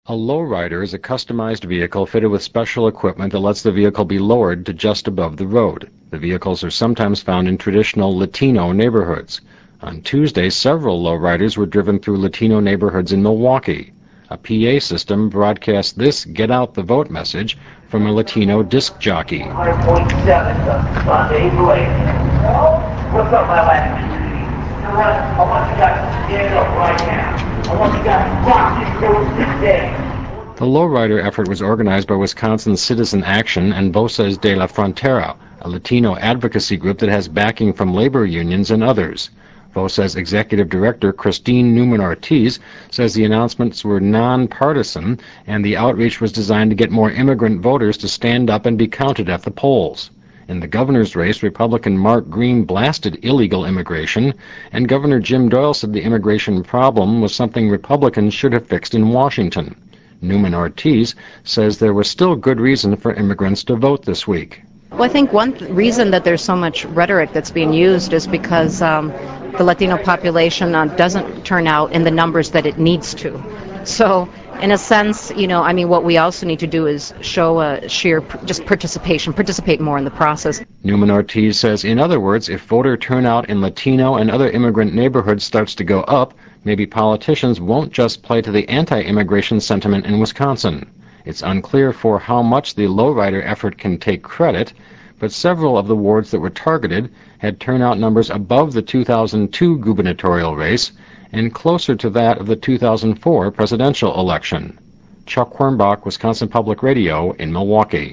A lowrider is a customized vehicle fitted with special equipment that lets the vehicle be lowered to just above the road. The vehicles are sometimes found in traditional Latino neighborhoods. On Tuesday, several lowriders were driven through Latino neighborhoods in Milwaukee. A PA system broadcast this "Get Out the Vote" message from a Latino disc jockey. 100.7 Sunday Blake. What's up, my lad? I want you guys to stand up right now. I want you guys to rock this road today. The lowrider effort was organized by Wisconsin Citizen Action and Voces de la Frontera, a Latino advocacy group that has backing from labor unions and others. Voces Executive Director Christine Newman-Ortiz says the announcements were nonpartisan and the outreach was designed to get more immigrant voters to stand up and be counted at the polls. In the governor's race, Republican Mark Green blasted illegal immigration, and Governor Jim Doyle said the immigration problem was something Republicans should have fixed in Washington. Newman-Ortiz says there was still good reason for immigrants to vote this week. Well, I think one reason that there's so much rhetoric that's being used is because the Latino population doesn't turn out in the numbers that it needs to. So, in a sense, what we also need to do is show a sheer just participate more in the process. Newman-Ortiz says, in other words, if voter turnout in Latino and other immigrant neighborhoods starts to go up, maybe politicians won't just play to the anti-immigration sentiment in Wisconsin. It's unclear for how much the lowrider effort can take credit, but several of the wards that were targeted had turnout numbers above the 2002 gubernatorial race and closer to that of the 2004 presidential election. Chuck Quirmbach, Wisconsin Public Radio in Milwaukee.